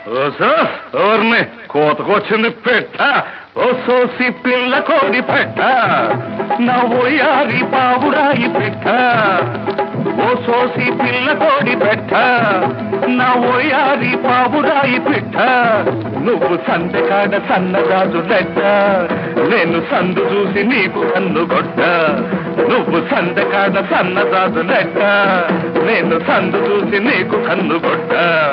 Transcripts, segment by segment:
ఎవరిని కోతకొచ్చింది పెట్ట ఓ సోసి పిల్ల కోడి పెట్ట నా ఓయారి పావురాయి పెట్ట ఓ సోసి పిల్ల కోడి పెట్ట నా ఓయారి పావురాయి పెట్ట నువ్వు సందకాడ సన్నగాజు లెట్ట నేను సందు చూసి నీకు కన్ను కొట్ట నువ్వు సందకాడ సన్నగాజు లెట్ట నేను సందు చూసి నీకు కన్ను కొట్ట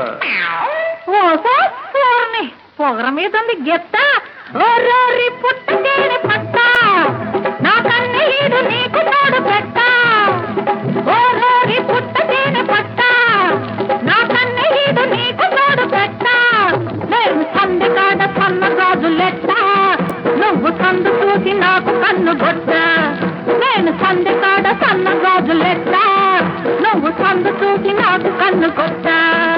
పొగర మీద గెత్త ఓరోరి పుట్టకేని పట్ట నా కన్నీడు నీకు తోడు పెట్ట ఓరోరి పుట్టకేని పట్ట నా కన్నీడు నీకు తోడు పెట్ట నేను సందకాడ సన్నగాజు లెట్ట నువ్వు సందు చూసి నాకు కన్ను కొట్ట నేను సందకాడ సన్నగాజు లెట్ట నువ్వు సందు చూసి నాకు కన్ను కొట్ట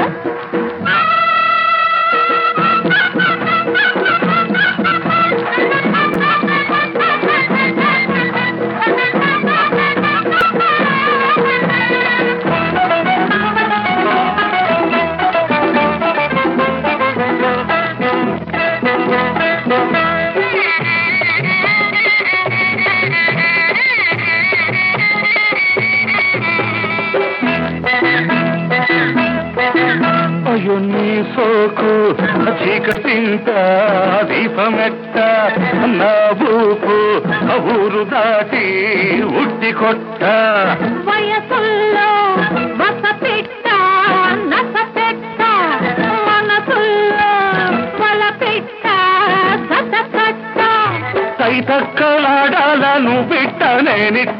అయ్యో నీ సోకు చీకటింట దీపమెట్ట నా ఊపు ఊరు దాటి ఉట్టి కొట్ట వయసుల్లో వస పెట్ట నస పెట్ట మనసుల్లో వల పెట్ట సత కట్ట తైతక్కలాడాలను బిట్ట నేనిట్ట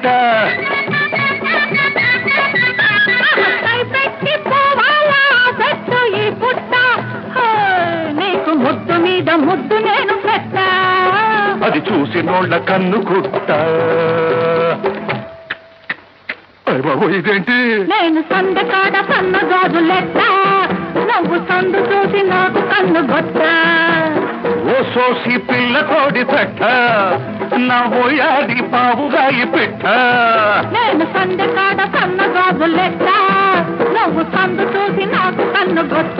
ముద్దు మీద ముద్దు నేను పెట్ట అది చూసి నోళ్ళ కన్ను కుట్ట బాబు ఇదేంటి నేను సందకాడ సన్నగాజు లెట్ట నువ్వు సందు చూసి నాకు కన్ను గొట్ట ఓ సోసి పిల్ల కోడి పెట్ట నా ఓయాది పావుగాయి పెట్ట నేను సందకాడ సన్నగాజు లెట్ట నువ్వు సందు చూసి నాకు కన్ను గొట్ట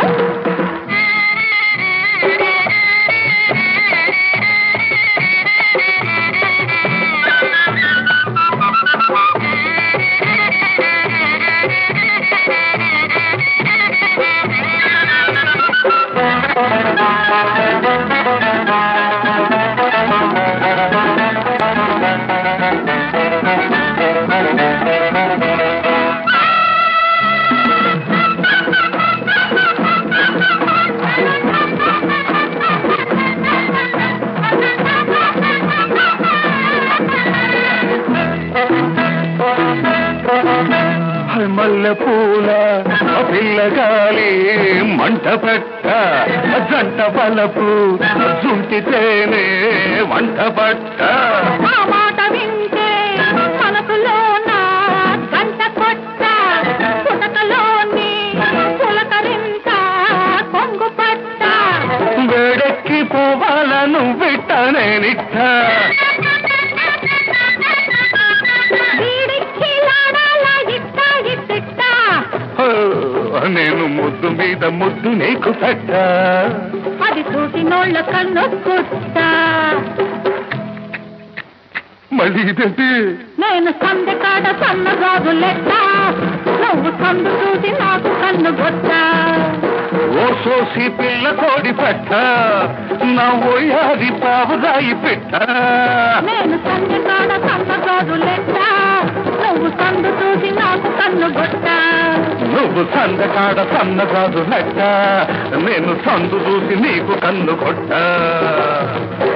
మల్లె పూల పిల్లగాలి మంట పెట్ట జంట బలపు జుంటితేనే వంట పట్ట మాట వింటే మనసులోన గంట కొట్ట పుటకలోని పులకరింత కొంగు పట్ట వేడెక్కి పోవాలను బిట్ట నేనిట్ట నేను ముద్దు మీద ముద్దు నీకు పెట్ట అది చూసి నోళ్ళ కన్ను కుట్ట మళ్ళీ ఇదేంటి నేను సందకాడ సన్నగాజు లెట్ట నువ్వు సందు చూసి నాకు కన్ను గొట్ట ఓ సోసి పిల్ల కోడి పెట్ట నా ఓయాది పావురాయి పెట్ట నేను సందకాడ సన్నగాజు లెట్ట నువ్వు సందు చూసి నాకు కన్ను గొట్ట నువ్వు సందకాడ సన్నగాజు లెట్ట నేను సందు చూసి నీకు కన్ను కొట్ట